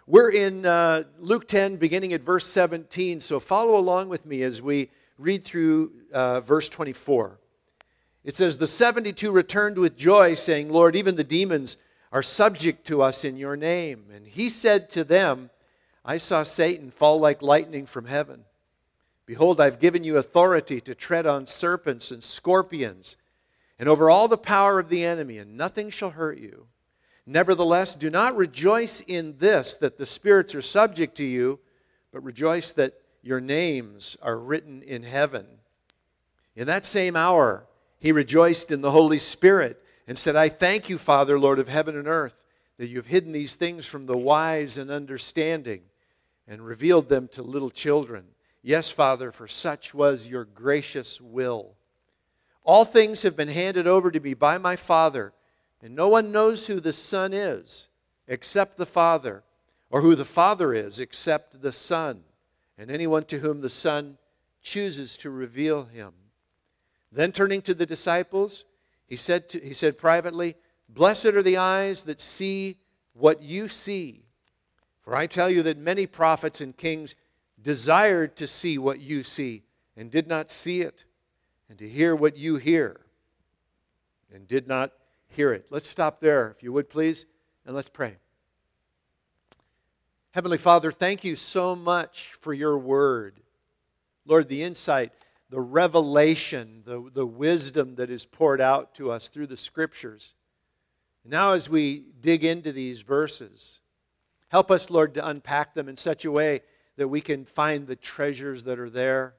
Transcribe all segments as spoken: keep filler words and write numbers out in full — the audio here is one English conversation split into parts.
We're in uh, Luke ten, beginning at verse seventeen, so follow along with me as we read through uh, verse twenty-four. It says, "The seventy-two returned with joy, saying, 'Lord, even the demons are subject to us in your name.' And he said to them, 'I saw Satan fall like lightning from heaven. Behold, I've given you authority to tread on serpents and scorpions, and over all the power of the enemy, and nothing shall hurt you. Nevertheless, do not rejoice in this, that the spirits are subject to you, but rejoice that your names are written in heaven.' In that same hour, he rejoiced in the Holy Spirit and said, 'I thank you, Father, Lord of heaven and earth, that you've hidden these things from the wise and understanding and revealed them to little children. Yes, Father, for such was your gracious will. All things have been handed over to me by my Father, and no one knows who the Son is except the Father, or who the Father is except the Son, and anyone to whom the Son chooses to reveal him.' Then turning to the disciples, he said, to, he said privately, 'Blessed are the eyes that see what you see. For I tell you that many prophets and kings desired to see what you see, and did not see it, and to hear what you hear, and did not hear it.'" Let's stop there, if you would please, and let's pray. Heavenly Father, thank you so much for your word. Lord, the insight, the revelation, the, the wisdom that is poured out to us through the Scriptures. Now as we dig into these verses, help us, Lord, to unpack them in such a way that we can find the treasures that are there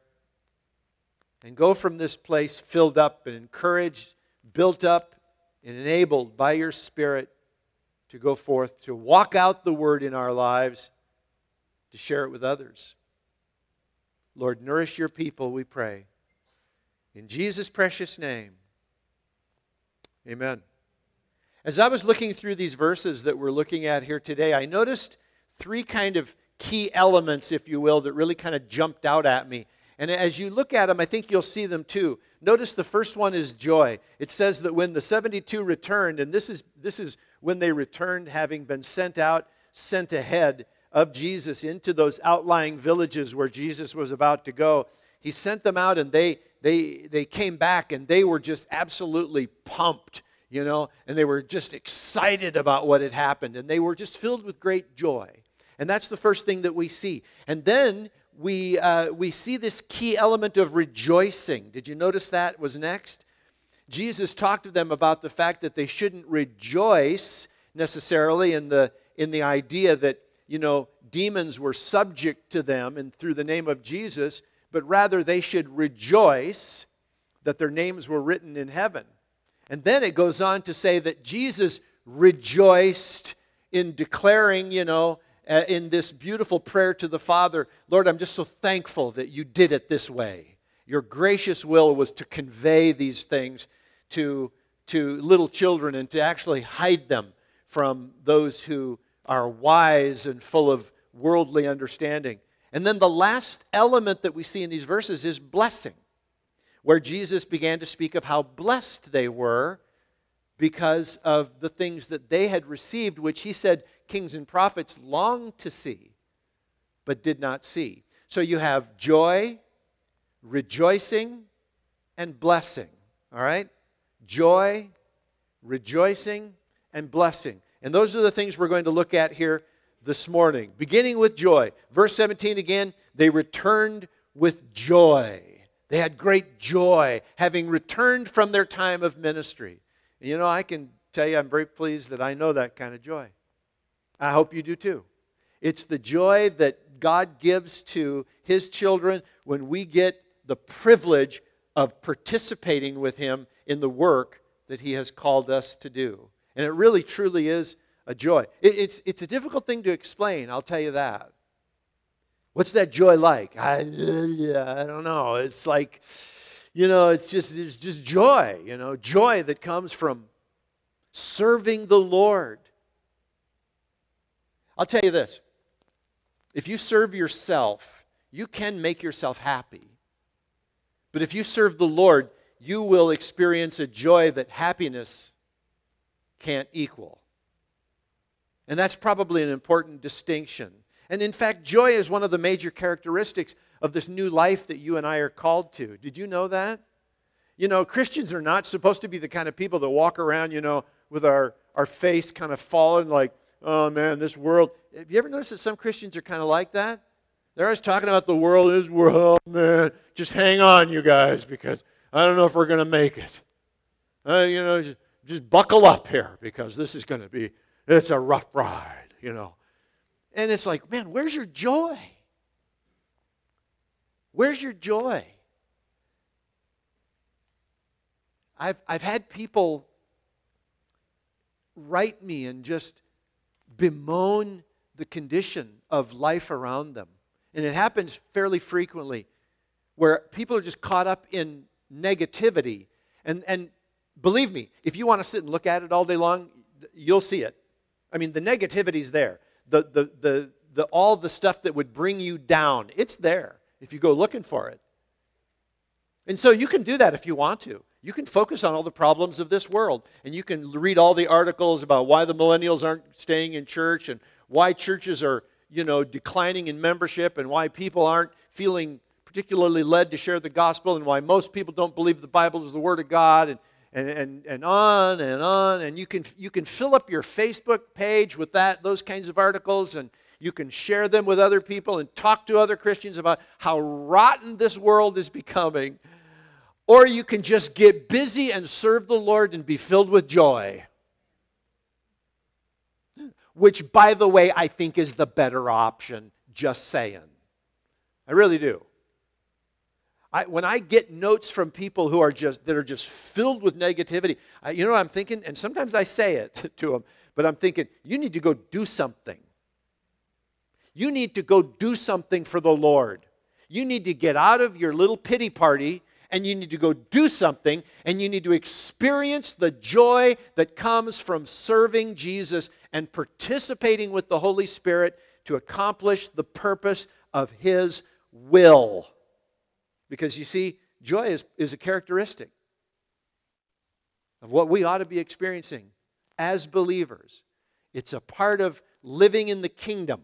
and go from this place filled up and encouraged, built up, and enabled by your Spirit to go forth, to walk out the Word in our lives, to share it with others. Lord, nourish your people, we pray. In Jesus' precious name, amen. As I was looking through these verses that we're looking at here today, I noticed three kind of key elements, if you will, that really kind of jumped out at me. And as you look at them, I think you'll see them too. Notice the first one is joy. It says that when the seventy-two returned, and this is, this is when they returned having been sent out, sent ahead of Jesus into those outlying villages where Jesus was about to go. He sent them out and they, they, they came back and they were just absolutely pumped, you know, and they were just excited about what had happened. And they were just filled with great joy. And that's the first thing that we see. And then we uh, we see this key element of rejoicing. Did you notice that was next? Jesus talked to them about the fact that they shouldn't rejoice necessarily in the in the idea that, you know, demons were subject to them and through the name of Jesus, but rather they should rejoice that their names were written in heaven. And then it goes on to say that Jesus rejoiced in declaring, you know, Uh, in this beautiful prayer to the Father, "Lord, I'm just so thankful that you did it this way. Your gracious will was to convey these things to, to little children and to actually hide them from those who are wise and full of worldly understanding." And then the last element that we see in these verses is blessing, where Jesus began to speak of how blessed they were because of the things that they had received, which he said kings and prophets longed to see, but did not see. So you have joy, rejoicing, and blessing. All right? Joy, rejoicing, and blessing. And those are the things we're going to look at here this morning. Beginning with joy. Verse seventeen again, they returned with joy. They had great joy, having returned from their time of ministry. And you know, I can tell you I'm very pleased that I know that kind of joy. I hope you do too. It's the joy that God gives to His children when we get the privilege of participating with Him in the work that He has called us to do. And it really, truly is a joy. It, it's, it's a difficult thing to explain, I'll tell you that. What's that joy like? I, I don't know. It's like, you know, it's just, it's just joy, you know, joy that comes from serving the Lord. I'll tell you this. If you serve yourself, you can make yourself happy. But if you serve the Lord, you will experience a joy that happiness can't equal. And that's probably an important distinction. And in fact, joy is one of the major characteristics of this new life that you and I are called to. Did you know that? You know, Christians are not supposed to be the kind of people that walk around, you know, with our, our face kind of fallen like, oh man, this world. Have you ever noticed that some Christians are kind of like that? They're always talking about the world, this world, oh man, just hang on, you guys, because I don't know if we're going to make it. Uh, you know, just, just buckle up here, because this is going to be, it's a rough ride, you know. And it's like, man, where's your joy? Where's your joy? I've, I've had people write me and just bemoan the condition of life around them. And it happens fairly frequently where people are just caught up in negativity. And, and believe me, if you want to sit and look at it all day long, you'll see it. I mean, the negativity's there. The, the, the, the, all the stuff that would bring you down, it's there if you go looking for it. And so you can do that if you want to. You can focus on all the problems of this world, and you can read all the articles about why the millennials aren't staying in church and why churches are, you know, declining in membership and why people aren't feeling particularly led to share the gospel and why most people don't believe the Bible is the Word of God and, and, and, and on and on. And you can, you can fill up your Facebook page with that, those kinds of articles, and you can share them with other people and talk to other Christians about how rotten this world is becoming. Or you can just get busy and serve the Lord and be filled with joy. Which, by the way, I think is the better option, just saying. I really do. I, when I get notes from people who are just that are just filled with negativity, I, you know what I'm thinking? And sometimes I say it to them, but I'm thinking, you need to go do something. You need to go do something for the Lord. You need to get out of your little pity party, and you need to go do something, and you need to experience the joy that comes from serving Jesus and participating with the Holy Spirit to accomplish the purpose of His will. Because you see, joy is, is a characteristic of what we ought to be experiencing as believers. It's a part of living in the kingdom.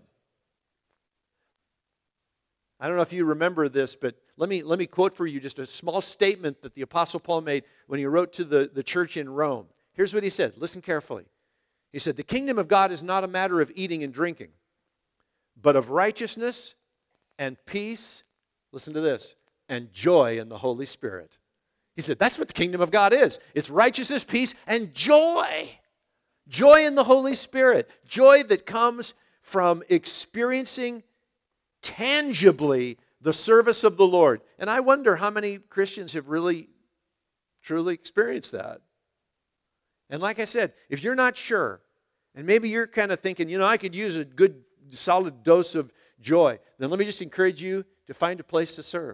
I don't know if you remember this, but let me, let me quote for you just a small statement that the Apostle Paul made when he wrote to the, the church in Rome. Here's what he said. Listen carefully. He said, "The kingdom of God is not a matter of eating and drinking, but of righteousness and peace," listen to this, "and joy in the Holy Spirit." He said, that's what the kingdom of God is. It's righteousness, peace, and joy. Joy in the Holy Spirit. Joy that comes from experiencing tangibly the service of the Lord. And I wonder how many Christians have really, truly experienced that. And like I said, if you're not sure, and maybe you're kind of thinking, you know, I could use a good, solid dose of joy, then let me just encourage you to find a place to serve.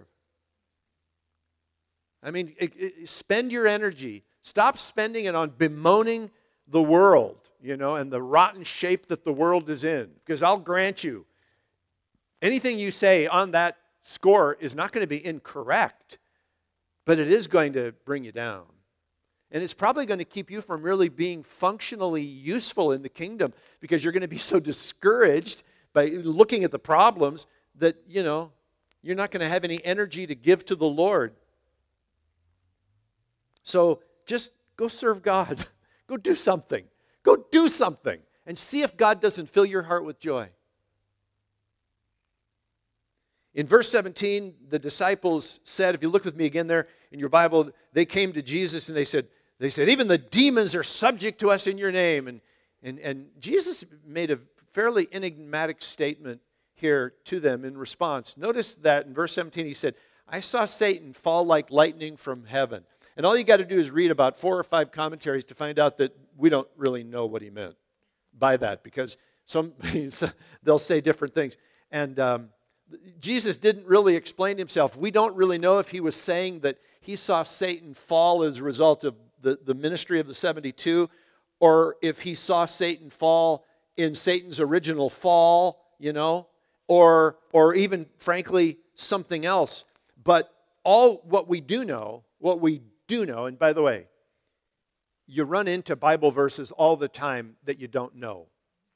I mean, it, it, spend your energy. Stop spending it on bemoaning the world, you know, and the rotten shape that the world is in. Because I'll grant you, anything you say on that score is not going to be incorrect, but it is going to bring you down. And it's probably going to keep you from really being functionally useful in the kingdom because you're going to be so discouraged by looking at the problems that, you know, you're not going to have any energy to give to the Lord. So just go serve God. Go do something. Go do something and see if God doesn't fill your heart with joy. In verse seventeen, the disciples said, if you look with me again there in your Bible, they came to Jesus and they said, they said, even the demons are subject to us in your name. And, and, and Jesus made a fairly enigmatic statement here to them in response. Notice that in verse seventeen, he said, I saw Satan fall like lightning from heaven. And all you got to do is read about four or five commentaries to find out that we don't really know what he meant by that, because some they'll say different things. And um, Jesus didn't really explain himself. We don't really know if he was saying that he saw Satan fall as a result of the, the ministry of the seventy-two, or if he saw Satan fall in Satan's original fall, you know, or or even, frankly, something else. But all what we do know, what we do know, and by the way, you run into Bible verses all the time that you don't know.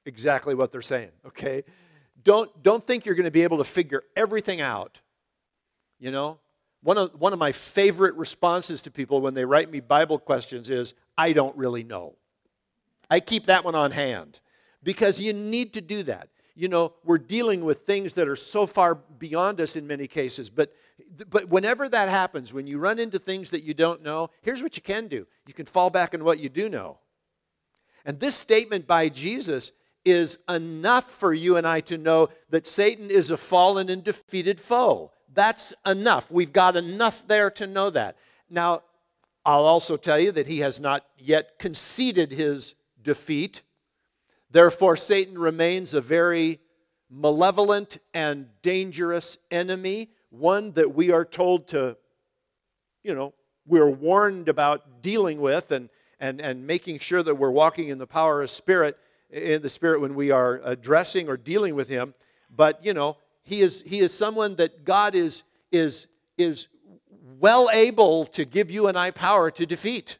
exactly what they're saying, okay? Don't, don't think you're going to be able to figure everything out, you know? One of, one of my favorite responses to people when they write me Bible questions is, I don't really know. I keep that one on hand because you need to do that. You know, we're dealing with things that are so far beyond us in many cases. But, but whenever that happens, when you run into things that you don't know, here's what you can do. You can fall back on what you do know. And this statement by Jesus is enough for you and I to know that Satan is a fallen and defeated foe. That's enough. We've got enough there to know that. Now, I'll also tell you that he has not yet conceded his defeat. Therefore, Satan remains a very malevolent and dangerous enemy, one that we are told to, you know, we're warned about dealing with and, and, and making sure that we're walking in the power of Spirit, in the Spirit when we are addressing or dealing with him. But, you know, he is, he is someone that God is, is, is well able to give you and I power to defeat.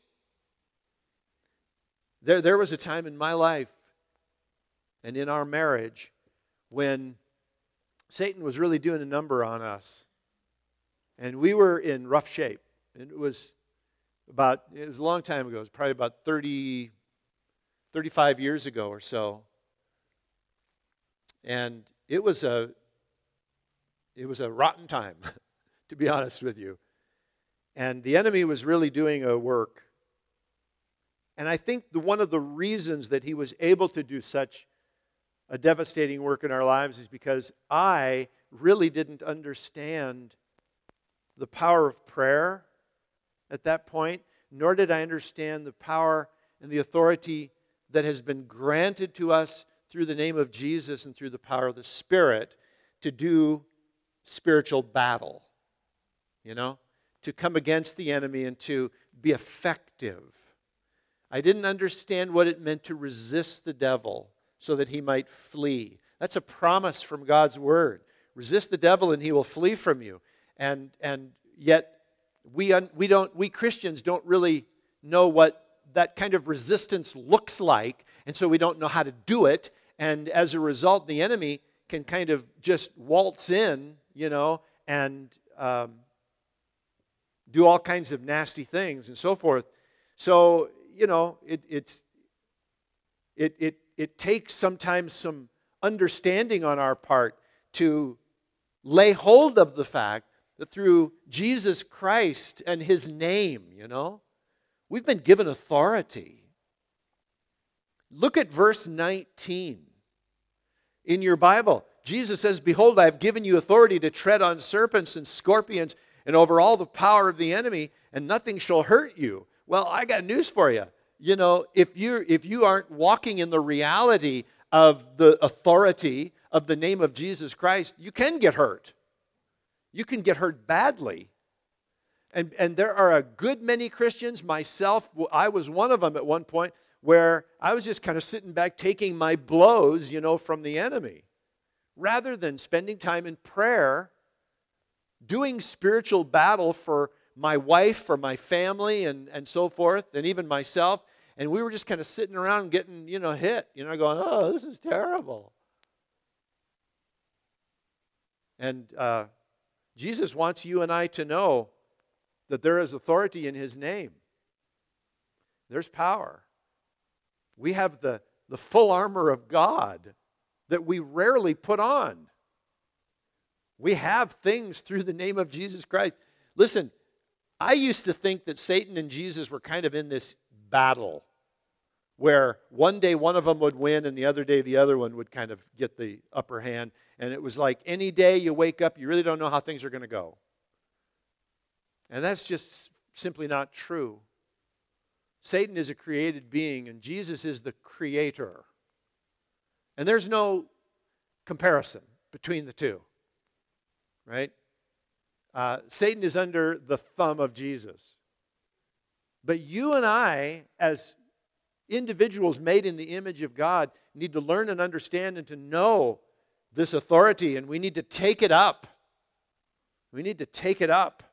There, there was a time in my life and in our marriage when Satan was really doing a number on us. And we were in rough shape. And it was about, it was a long time ago. It was probably about thirty, thirty-five years ago or so. And it was a, it was a rotten time, to be honest with you. And the enemy was really doing a work. And I think the, one of the reasons that he was able to do such a devastating work in our lives is because I really didn't understand the power of prayer at that point, nor did I understand the power and the authority that has been granted to us through the name of Jesus and through the power of the Spirit to do spiritual battle, you know, to come against the enemy and to be effective. I didn't understand what it meant to resist the devil so that he might flee. That's a promise from God's Word. Resist the devil and he will flee from you. And and yet we un, we don't we Christians don't really know what that kind of resistance looks like, and so we don't know how to do it. And as a result, the enemy can kind of just waltz in, you know, and um, do all kinds of nasty things and so forth. So you know, it, it's it it. It takes sometimes some understanding on our part to lay hold of the fact that through Jesus Christ and his name, you know, we've been given authority. Look at verse nineteen. In your Bible, Jesus says, "Behold, I have given you authority to tread on serpents and scorpions and over all the power of the enemy, and nothing shall hurt you." Well, I got news for you. You know, if you if you aren't walking in the reality of the authority of the name of Jesus Christ, you can get hurt. You can get hurt badly. And, and there are a good many Christians, myself, I was one of them at one point, where I was just kind of sitting back taking my blows, you know, from the enemy. Rather than spending time in prayer, doing spiritual battle for my wife, for my family, and, and so forth, and even myself. And we were just kind of sitting around getting, you know, hit, you know, going, oh, this is terrible. And uh, Jesus wants you and I to know that there is authority in his name. There's power. We have the, the full armor of God that we rarely put on. We have things through the name of Jesus Christ. Listen, I used to think that Satan and Jesus were kind of in this battle where one day one of them would win and the other day the other one would kind of get the upper hand. And it was like any day you wake up, you really don't know how things are going to go. And that's just simply not true. Satan is a created being and Jesus is the creator. And there's no comparison between the two, right? Uh, Satan is under the thumb of Jesus. But you and I, as individuals made in the image of God, need to learn and understand and to know this authority, and we need to take it up. We need to take it up.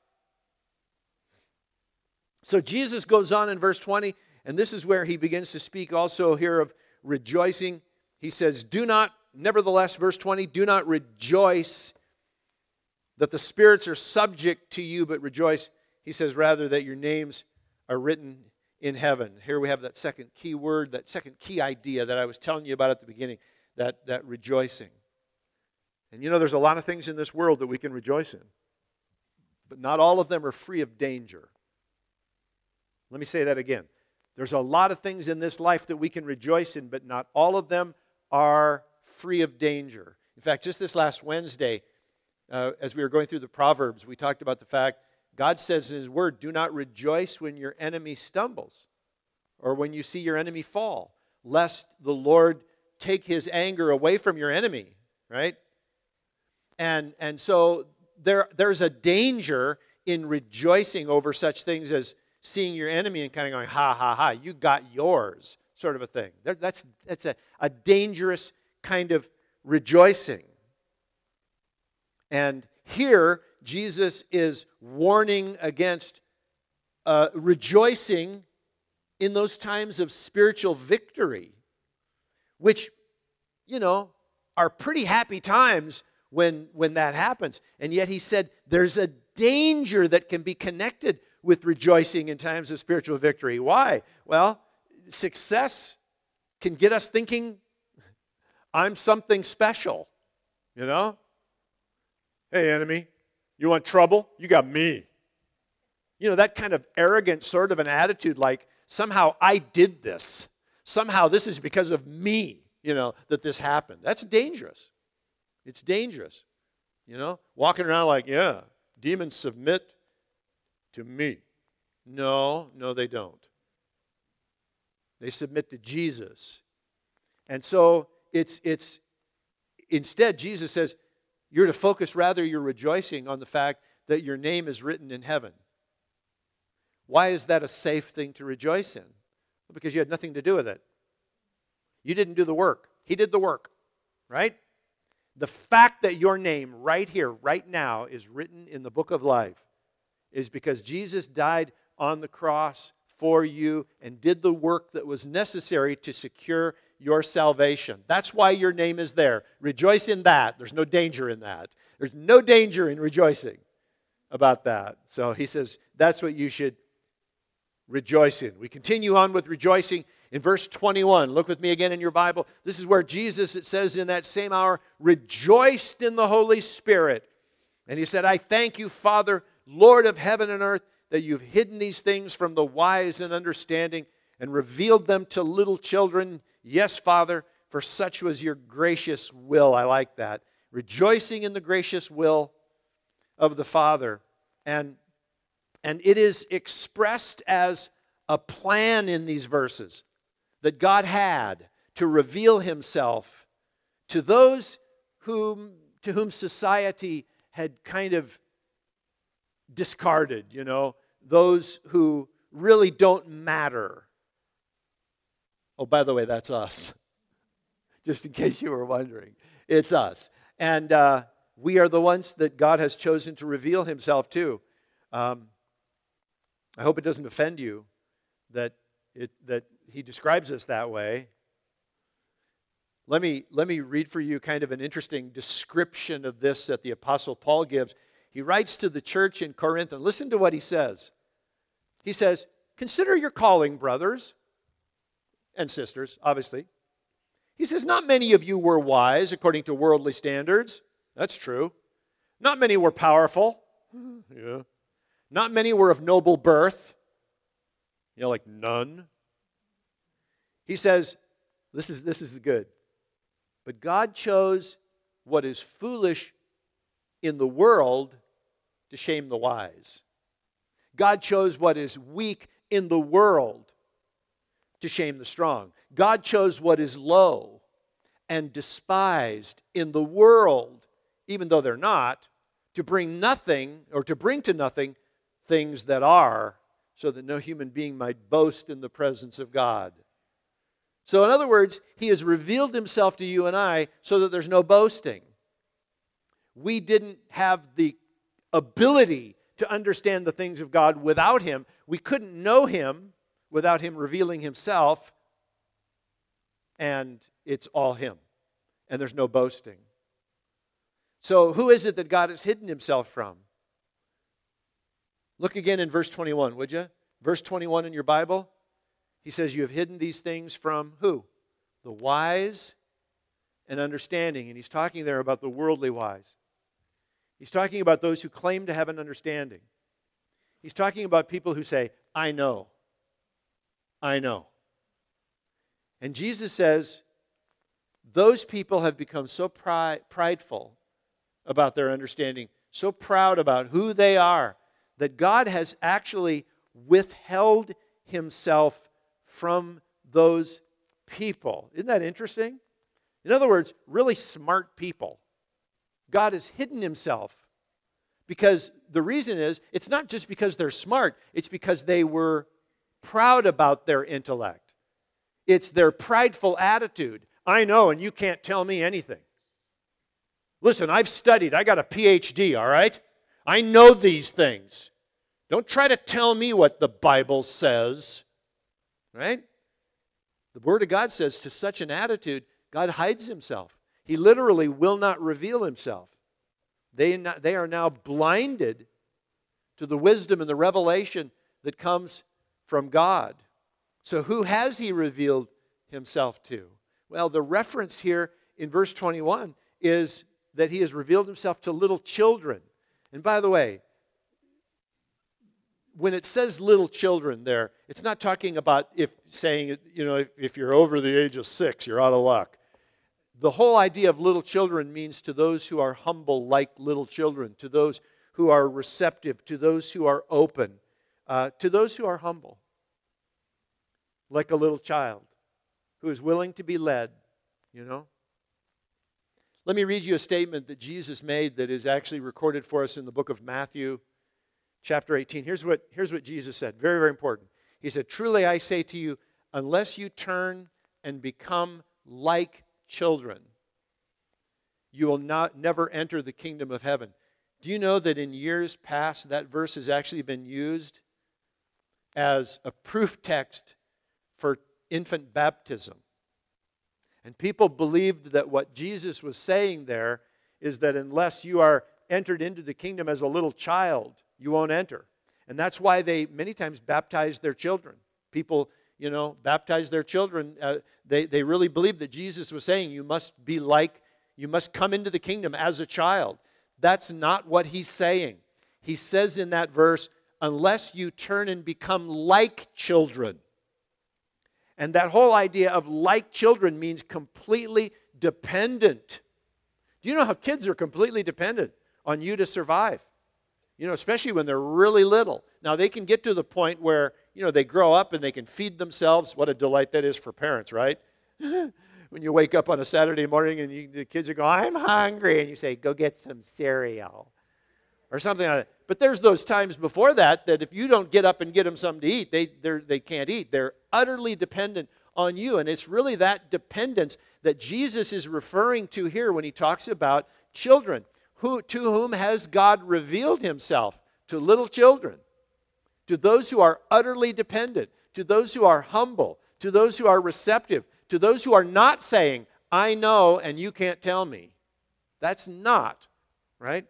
So Jesus goes on in verse twenty, and this is where he begins to speak also here of rejoicing. he says, do not, nevertheless, verse twenty, do not rejoice that the spirits are subject to you, but rejoice, he says, rather that your names are written in heaven. Here we have that second key word, that second key idea that I was telling you about at the beginning, that, that rejoicing. And you know, there's a lot of things in this world that we can rejoice in, but not all of them are free of danger. Let me say that again. There's a lot of things in this life that we can rejoice in, but not all of them are free of danger. In fact, just this last Wednesday, uh, as we were going through the Proverbs, we talked about the fact God says in His Word, do not rejoice when your enemy stumbles or when you see your enemy fall, lest the Lord take His anger away from your enemy, right? And, and so there, there's a danger in rejoicing over such things as seeing your enemy and kind of going, ha, ha, ha, you got yours, sort of a thing. That, that's that's a, a dangerous kind of rejoicing. And here, Jesus is warning against uh, rejoicing in those times of spiritual victory, which, you know, are pretty happy times when, when that happens. And yet he said there's a danger that can be connected with rejoicing in times of spiritual victory. Why? Well, success can get us thinking, I'm something special, you know? Hey, enemy, you want trouble? You got me. You know, that kind of arrogant sort of an attitude like, somehow I did this. Somehow this is because of me, you know, that this happened. That's dangerous. It's dangerous, you know? Walking around like, yeah, demons submit to me. No, no, they don't. They submit to Jesus. And so it's it's instead Jesus says you're to focus rather your rejoicing on the fact that your name is written in heaven. Why is that a safe thing to rejoice in? Well, because you had nothing to do with it. You didn't do the work. He did the work, right? The fact that your name right here, right now, is written in the book of life is because Jesus died on the cross for you and did the work that was necessary to secure your salvation. That's why your name is there. Rejoice in that. There's no danger in that. There's no danger in rejoicing about that. So he says that's what you should rejoice in. We continue on with rejoicing in verse twenty-one. Look with me again in your Bible. This is where Jesus, it says in that same hour, rejoiced in the Holy Spirit. And he said, I thank you, Father, Lord of heaven and earth, that you've hidden these things from the wise and understanding and revealed them to little children. Yes, Father, for such was your gracious will. I like that. Rejoicing in the gracious will of the Father. And, and it is expressed as a plan in these verses that God had to reveal Himself to those whom, to whom society had kind of discarded, you know, those who really don't matter. Oh, by the way, that's us. Just in case you were wondering. It's us. And uh, we are the ones that God has chosen to reveal Himself to. Um, I hope it doesn't offend you that it, that He describes us that way. Let me, let me read for you kind of an interesting description of this that the Apostle Paul gives. He writes to the church in Corinth, and listen to what he says. He says, consider your calling, brothers and sisters, obviously. He says, not many of you were wise according to worldly standards. That's true. Not many were powerful. Yeah. Not many were of noble birth. You know, like none. He says, this is, this is good. But God chose what is foolish in the world to shame the wise. God chose what is weak in the world to shame the strong. God chose what is low and despised in the world, even though they're not, to bring nothing, or to bring to nothing, things that are, so that no human being might boast in the presence of God. So in other words, He has revealed Himself to you and I so that there's no boasting. We didn't have the ability to understand the things of God without Him. We couldn't know Him without Him revealing Himself. and it's all him, and there's no boasting. So who is it that God has hidden himself from? Look again in verse twenty-one, would you? Verse twenty-one in your Bible. He says, you have hidden these things from who? The wise and understanding. And he's talking there about the worldly wise. He's talking about those who claim to have an understanding. He's talking about people who say, I know. I know. And Jesus says, those people have become so pri- prideful about their understanding, so proud about who they are, that God has actually withheld himself from those people. Isn't that interesting? In other words, really smart people. God has hidden himself because the reason is, it's not just because they're smart, it's because they were proud about their intellect. It's their prideful attitude. I know, and you can't tell me anything. Listen, I've studied. I got a P H D, all right? I know these things. Don't try to tell me what the Bible says, right? The Word of God says to such an attitude, God hides himself. He literally will not reveal himself. They, not, they are now blinded to the wisdom and the revelation that comes from God. So who has he revealed himself to? Well, the reference here in verse twenty-one is that he has revealed himself to little children. And by the way, when it says little children there, it's not talking about if saying, you know, if, if you're over the age of six, you're out of luck. The whole idea of little children means to those who are humble like little children, to those who are receptive, to those who are open, uh, to those who are humble, like a little child who is willing to be led, you know. Let me read you a statement that Jesus made that is actually recorded for us in the book of Matthew, chapter eighteen. Here's what, here's what Jesus said. Very, very important. He said, truly I say to you, unless you turn and become like children, you will not never enter the kingdom of heaven. Do you know that in years past that verse has actually been used as a proof text for infant baptism? And people believed that what Jesus was saying there is that unless you are entered into the kingdom as a little child, you won't enter. And that's why they many times baptize their children. People, you know, baptize their children. Uh, they, they really believe that Jesus was saying you must be like, you must come into the kingdom as a child. That's not what he's saying. He says in that verse, unless you turn and become like children. And that whole idea of like children means completely dependent. Do you know how kids are completely dependent on you to survive? You know, especially when they're really little. Now, they can get to the point where, you know, they grow up and they can feed themselves. What a delight that is for parents, right? When you wake up on a Saturday morning and you, the kids are going, I'm hungry, and you say, go get some cereal or something like that. But there's those times before that that if you don't get up and get them something to eat, they they can't eat. They're utterly dependent on you. And it's really that dependence that Jesus is referring to here when he talks about children. Who, to whom has God revealed himself? To little children. To those who are utterly dependent. To those who are humble. To those who are receptive. To those who are not saying, I know and you can't tell me. That's not, right?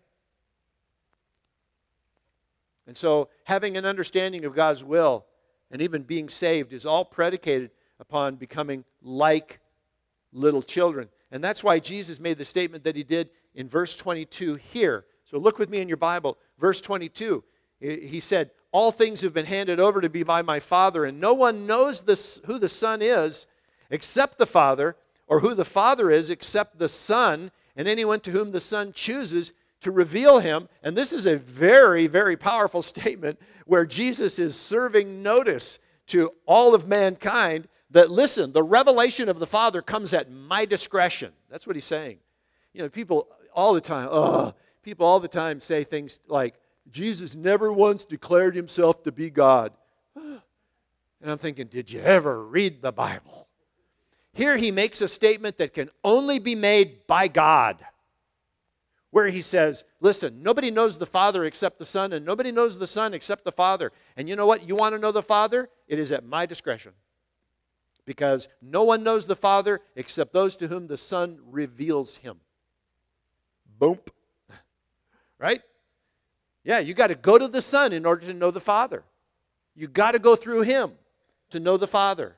And so having an understanding of God's will and even being saved is all predicated upon becoming like little children. And that's why Jesus made the statement that he did in verse twenty-two here. So look with me in your Bible. Verse twenty-two, he said, all things have been handed over to me by my Father, and no one knows this, who the Son is except the Father, or who the Father is except the Son, and anyone to whom the Son chooses to reveal him. And this is a very, very powerful statement where Jesus is serving notice to all of mankind that, listen, the revelation of the Father comes at my discretion. That's what he's saying. You know, people all the time, oh, people all the time say things like, Jesus never once declared himself to be God. And I'm thinking, did you ever read the Bible? Here he makes a statement that can only be made by God, where he says, listen, nobody knows the Father except the Son, and nobody knows the Son except the Father. And you know what? You want to know the Father? It is at my discretion. because no one knows the Father except those to whom the Son reveals him. Boom. Right? Yeah, you got to go to the Son in order to know the Father. You got to go through him to know the Father.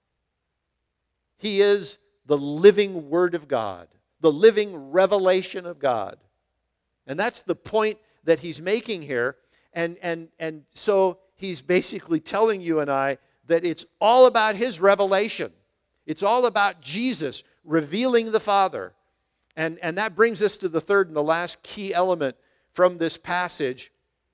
He is the living Word of God, the living revelation of God. And that's the point that he's making here. And, and, and so he's basically telling you and I that it's all about his revelation. It's all about Jesus revealing the Father. And, and that brings us to the third and the last key element from this passage.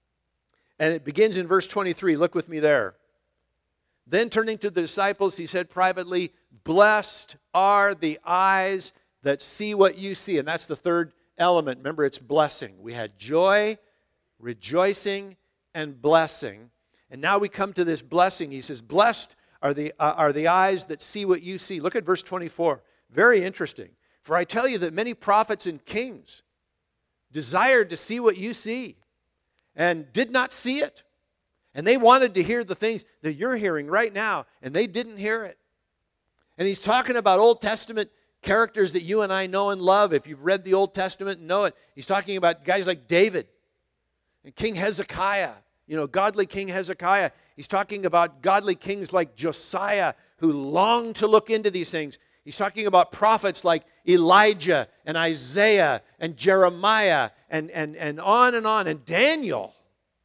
And it begins in verse twenty-three. Look with me there. Then turning to the disciples, he said privately, "Blessed are the eyes that see what you see." And that's the third element. Remember, it's blessing. We had joy, rejoicing, and blessing. And now we come to this blessing. He says, "Blessed are the, uh, are the eyes that see what you see." Look at verse twenty-four. Very interesting. "For I tell you that many prophets and kings desired to see what you see and did not see it. And they wanted to hear the things that you're hearing right now, and they didn't hear it." And he's talking about Old Testament characters that you and I know and love. If you've read the Old Testament and know it, he's talking about guys like David and King Hezekiah, you know, godly King Hezekiah. He's talking about godly kings like Josiah who longed to look into these things. He's talking about prophets like Elijah and Isaiah and Jeremiah and, and, and on and on. And Daniel.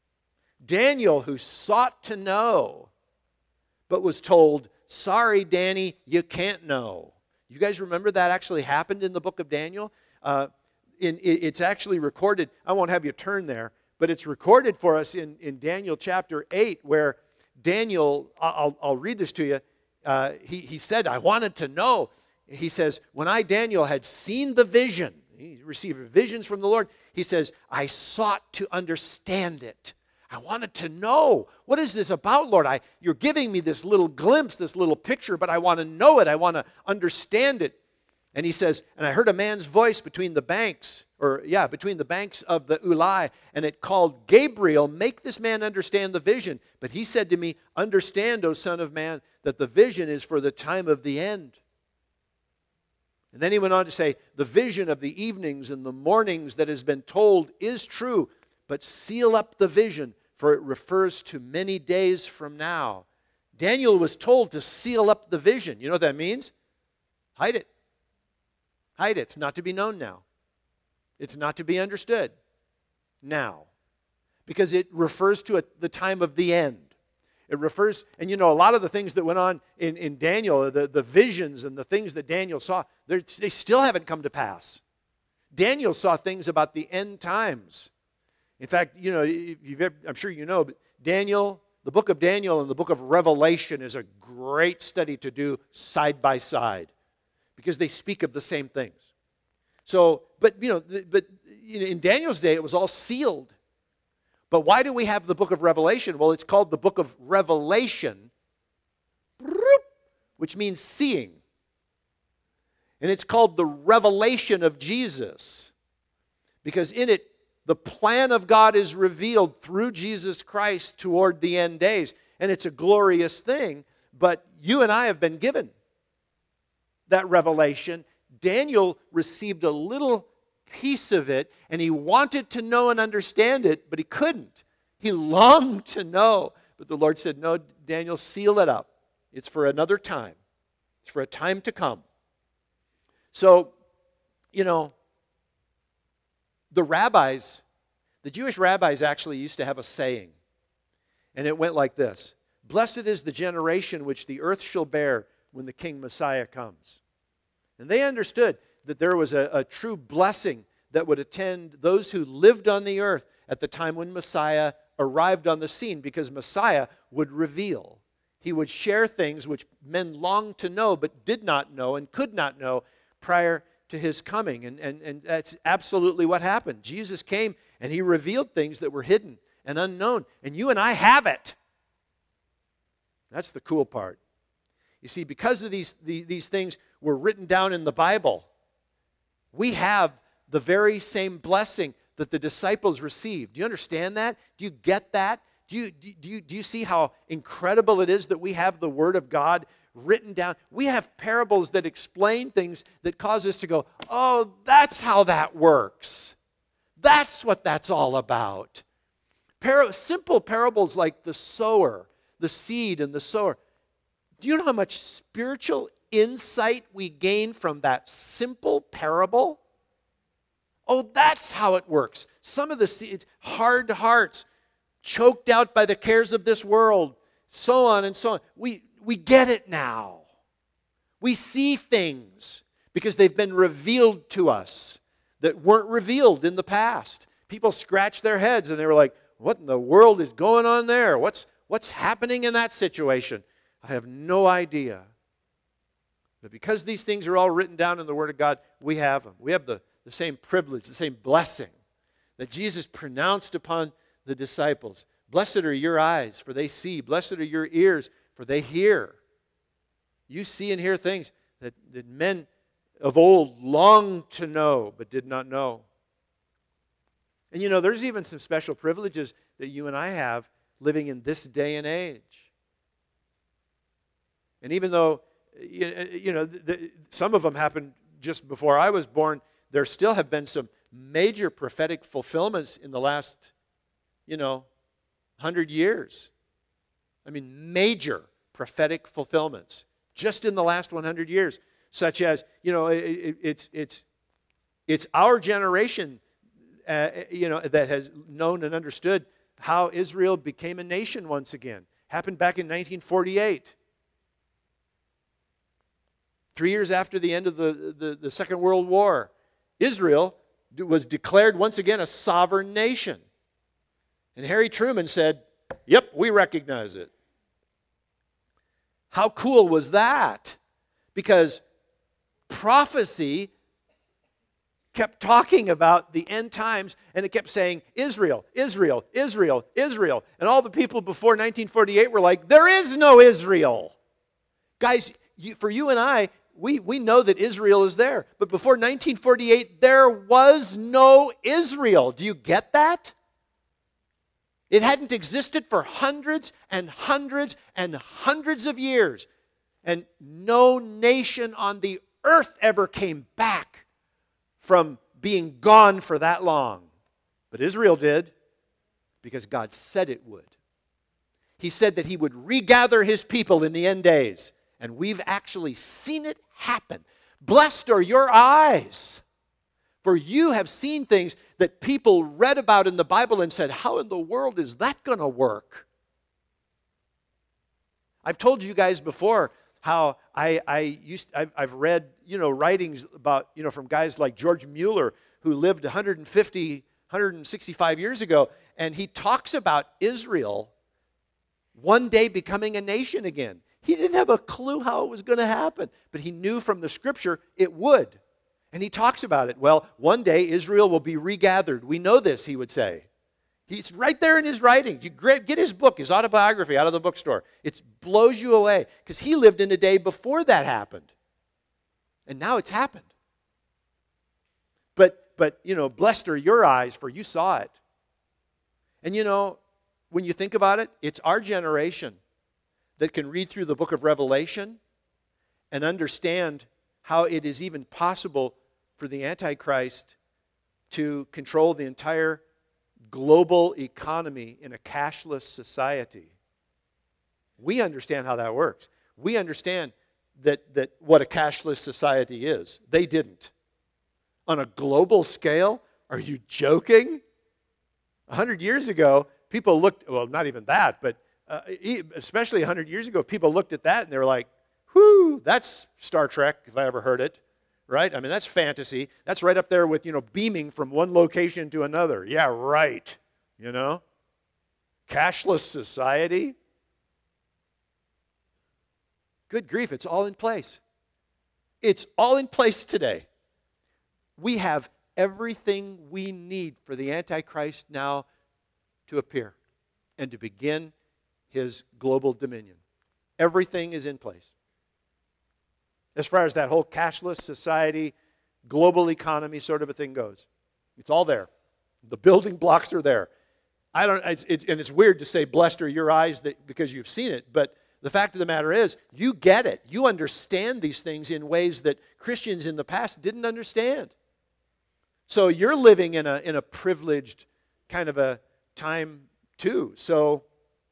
Daniel, who sought to know, but was told, "Sorry, Danny, you can't know." You guys remember that actually happened in the book of Daniel? Uh, in, it, it's actually recorded. I won't have you turn there, but it's recorded for us in, in Daniel chapter eight, where Daniel, I'll, I'll read this to you. Uh, he, he said, "I wanted to know." He says, "When I, Daniel, had seen the vision," he received visions from the Lord, he says, "I sought to understand it." I wanted to know, what is this about, Lord? I, you're giving me this little glimpse, this little picture, but I want to know it. I want to understand it. And he says, "And I heard a man's voice between the banks, or yeah, between the banks of the Ulai, and it called, 'Gabriel, make this man understand the vision.' But he said to me, 'Understand, O Son of Man, that the vision is for the time of the end.'" And then he went on to say, "The vision of the evenings and the mornings that has been told is true, but seal up the vision, for it refers to many days from now." Daniel was told to seal up the vision. You know what that means? Hide it. Hide it. It's not to be known now. It's not to be understood now. Because it refers to a, the time of the end. It refers, and you know, a lot of the things that went on in, in Daniel, the, the visions and the things that Daniel saw, they still haven't come to pass. Daniel saw things about the end times. In fact, you know, if you've ever, I'm sure you know, but Daniel, the book of Daniel and the book of Revelation is a great study to do side by side because they speak of the same things. So, but you know, but in Daniel's day, it was all sealed. But why do we have the book of Revelation? Well, it's called the book of Revelation, which means seeing. And it's called the revelation of Jesus because in it, the plan of God is revealed through Jesus Christ toward the end days. And it's a glorious thing, but you and I have been given that revelation. Daniel received a little piece of it, and he wanted to know and understand it, but he couldn't. He longed to know. But the Lord said, "No, Daniel, seal it up. It's for another time. It's for a time to come." So, you know, the rabbis, the Jewish rabbis actually used to have a saying, and it went like this: "Blessed is the generation which the earth shall bear when the King Messiah comes." And they understood that there was a, a true blessing that would attend those who lived on the earth at the time when Messiah arrived on the scene, because Messiah would reveal. He would share things which men longed to know but did not know and could not know prior to his coming. And, and, and that's absolutely what happened. Jesus came and he revealed things that were hidden and unknown. And you and I have it. That's the cool part. You see, because of these, these, these things were written down in the Bible, we have the very same blessing that the disciples received. Do you understand that? Do you get that? Do you, do you, do you see how incredible it is that we have the Word of God written down. We have parables that explain things that cause us to go, oh, that's how that works. That's what that's all about. Par- simple parables like the sower, the seed and the sower. Do you know how much spiritual insight we gain from that simple parable? Oh, that's how it works. Some of the seeds, hard hearts, choked out by the cares of this world, so on and so on. We, we get it now. We see things because they've been revealed to us that weren't revealed in the past. People scratch their heads and they were like, what in the world is going on there? What's, what's happening in that situation? I have no idea. But because these things are all written down in the Word of God, we have them. We have the, the same privilege, the same blessing that Jesus pronounced upon the disciples. Blessed are your eyes, for they see. Blessed are your ears, for they hear. You see and hear things that, that men of old longed to know, but did not know. And you know, there's even some special privileges that you and I have living in this day and age. And even though, you know, the, some of them happened just before I was born, there still have been some major prophetic fulfillments in the last, you know, hundred years. I mean, major prophetic fulfillments just in the last one hundred years, such as, you know, it, it, it's it's it's our generation, uh, you know, that has known and understood how Israel became a nation once again. Happened back in nineteen forty-eight. Three years after the end of the, the, the Second World War, Israel was declared once again a sovereign nation. And Harry Truman said, yep, we recognize it. How cool was that? Because prophecy kept talking about the end times, and it kept saying, Israel, Israel, Israel, Israel. And all the people before nineteen forty-eight were like, there is no Israel. Guys, you, for you and I, we, we know that Israel is there. But before nineteen forty-eight, there was no Israel. Do you get that? It hadn't existed for hundreds and hundreds and hundreds of years. And no nation on the earth ever came back from being gone for that long. But Israel did, because God said it would. He said that He would regather His people in the end days. And we've actually seen it happen. Blessed are your eyes, for you have seen things that people read about in the Bible and said, how in the world is that going to work? I've told you guys before how I, I used, I've, I've read, you know, writings about, you know, from guys like George Mueller, who lived one hundred fifty, one hundred sixty-five years ago, and he talks about Israel one day becoming a nation again. He didn't have a clue how it was going to happen, but he knew from the Scripture it would. And he talks about it. Well, one day Israel will be regathered. We know this, he would say. He's right there in his writings. You get his book, his autobiography, out of the bookstore. It blows you away because he lived in a day before that happened. And now it's happened. But, but you know, blessed are your eyes, for you saw it. And you know, when you think about it, it's our generation that can read through the book of Revelation and understand how it is even possible for the Antichrist to control the entire global economy in a cashless society. We understand how that works. We understand that, that what a cashless society is. They didn't. On a global scale, are you joking? A hundred years ago, people looked, well, not even that, but uh, especially a hundred years ago, people looked at that and they were like, whew, that's Star Trek, if I ever heard it, right? I mean, that's fantasy. That's right up there with, you know, beaming from one location to another. Yeah, right, you know? Cashless society. Good grief, it's all in place. It's all in place today. We have everything we need for the Antichrist now to appear and to begin his global dominion. Everything is in place. As far as that whole cashless society, global economy sort of a thing goes. It's all there. The building blocks are there. I don't, it's, it's, and it's weird to say, blessed are your eyes that, because you've seen it, but the fact of the matter is, you get it. You understand these things in ways that Christians in the past didn't understand. So you're living in a, in a privileged kind of a time too. So,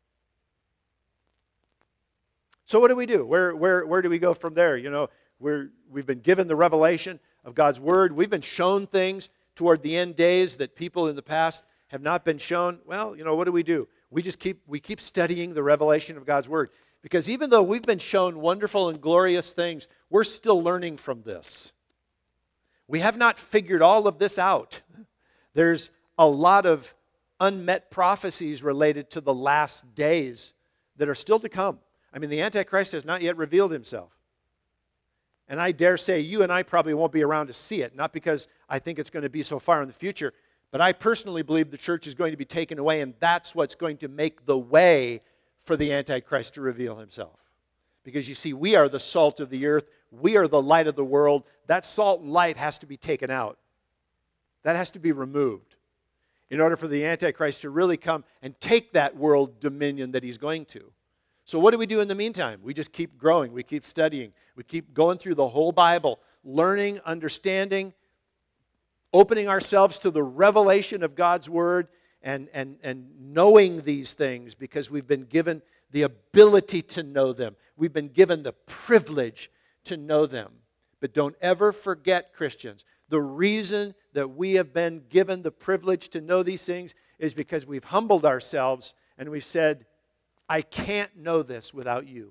so what do we do? Where, where, where do we go from there? You know, we're, we've been given the revelation of God's Word. We've been shown things toward the end days that people in the past have not been shown. Well, you know, what do we do? We just keep, we keep studying the revelation of God's Word. Because even though we've been shown wonderful and glorious things, we're still learning from this. We have not figured all of this out. There's a lot of unmet prophecies related to the last days that are still to come. I mean, the Antichrist has not yet revealed himself. And I dare say you and I probably won't be around to see it, not because I think it's going to be so far in the future, but I personally believe the church is going to be taken away, and that's what's going to make the way for the Antichrist to reveal himself. Because you see, we are the salt of the earth. We are the light of the world. That salt and light has to be taken out. That has to be removed in order for the Antichrist to really come and take that world dominion that he's going to. So what do we do in the meantime? We just keep growing. We keep studying. We keep going through the whole Bible, learning, understanding, opening ourselves to the revelation of God's Word, and, and, and knowing these things because we've been given the ability to know them. We've been given the privilege to know them. But don't ever forget, Christians, the reason that we have been given the privilege to know these things is because we've humbled ourselves and we've said, I can't know this without you.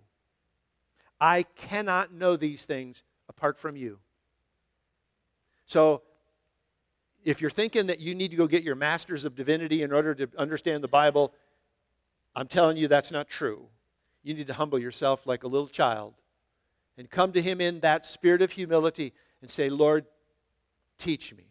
I cannot know these things apart from you. So, if you're thinking that you need to go get your Master's of Divinity in order to understand the Bible, I'm telling you that's not true. You need to humble yourself like a little child and come to Him in that spirit of humility and say, Lord, teach me.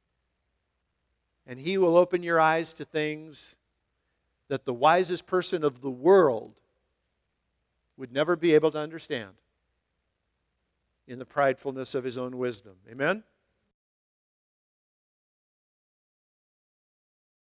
And He will open your eyes to things that the wisest person of the world would never be able to understand in the pridefulness of his own wisdom. Amen?